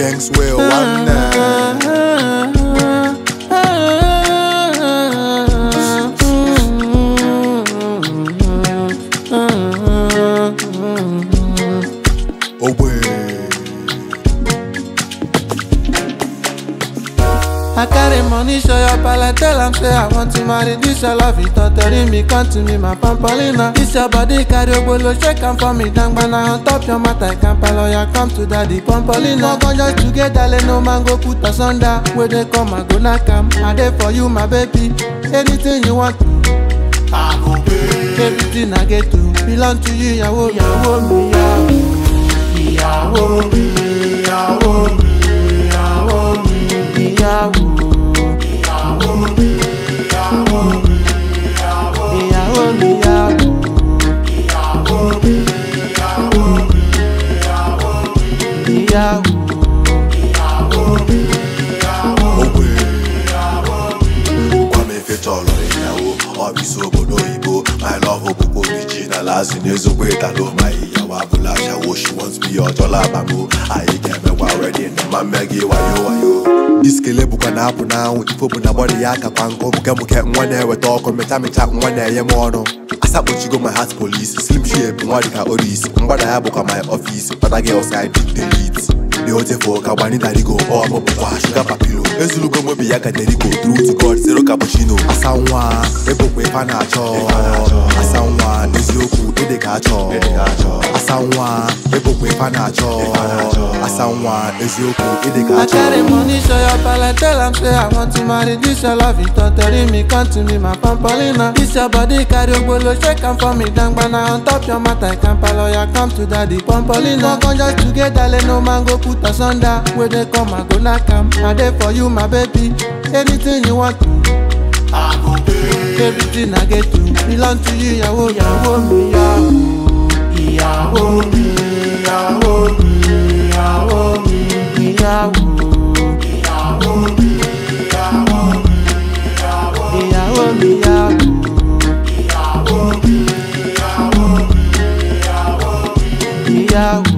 Gangs will one I carry money, show your palette, tell am say I want to marry this your love it, tell me come to me my pampolina. This your body carry obolo, shake am for me, dang bana on top your mat, I can't paloya, come to daddy pampolina. Come just together, let no man go put us under. Where they come, I go knock am, I there for you my baby. Anything you want, I go pay. everything I get to belong to you, yawo, yawo, me, yawo, yawo, me, yawo, me, yawo, me. My love obuko original as in ezogbo italo my yawa bula shawo. She wants me your dollar bamu. I get me already in my megi wayo. This kele buka na happen now. Ifo bu na body ya kapanko. Muke mwane we talk meta mwane ye mono. Asapo chigo my heart police. Slim shape mwadika oris. Mbada ya buka my office. Other girls I did delete. The hotel for Kabani Darigo or Mopua Sugar Papilo. Ezulugo Mobi Yaka Derigo through to God Zero Cappuccino. Asawa, Eboque Panacho, Asawa, Ezioku, Edekacho, Asawa, Eboque Panacho, Asawa, Ezioku, Edekacho. I carry money, show your palette, tell am say I want to marry this your love it, tell me come to me my pampolina. This your body carry obolo, shake am for me, dang bana on top your mat, I can't paloya, come to daddy pampolina. Come just together, let no man go put us under. Where they come, I go knock am, I there for you my baby. Anything you want, I go pay. everything I get to belong to you, yawo, yawo, me, yawo, me, yawo, me, yawo, me, yawo, me, yawo, me, yawo, me, yawo, me, yawo.